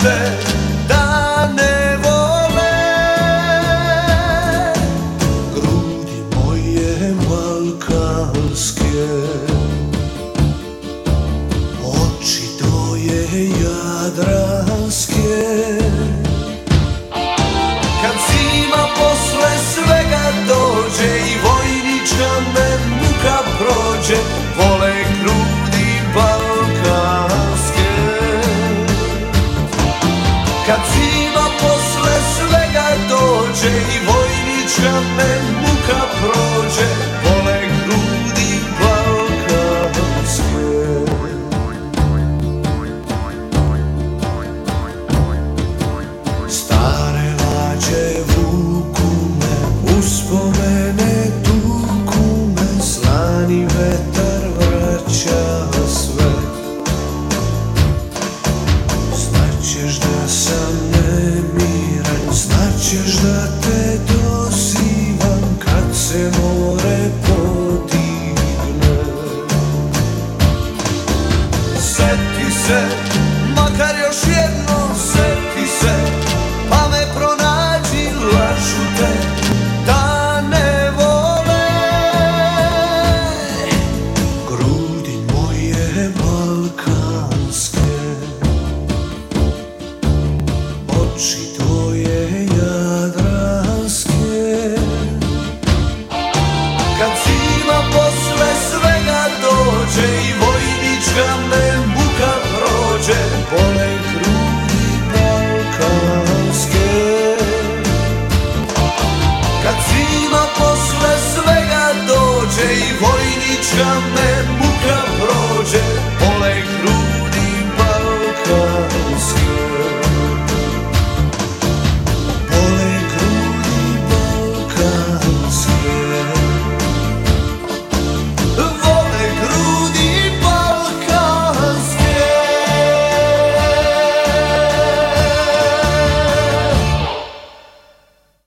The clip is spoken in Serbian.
se da ne vole. Grudi moje balkanske, oči tvoje jadranske. Kad zima posle svega dođe i vojnička me muka prođe, vole grudi balkanske. Kad zima posle svega dođe i vojnička me muka prođe, vole grudi balkanske. Stare lađe vuku me, uspomene tuku me, slani vetar vraća sve. Znaćeš da sam nemiran, znaćeš da te dozivam kad se more podigne. Seti se, makar još jednom seti se, pa me pronađi, lažu te da ne vole. Grudi moje balkanske, oči tvoje jadranske. Kad zima posle svega dođe i vojnička me muka prođe, vole grudi balkanske. Kad zima posle svega dođe i vojnička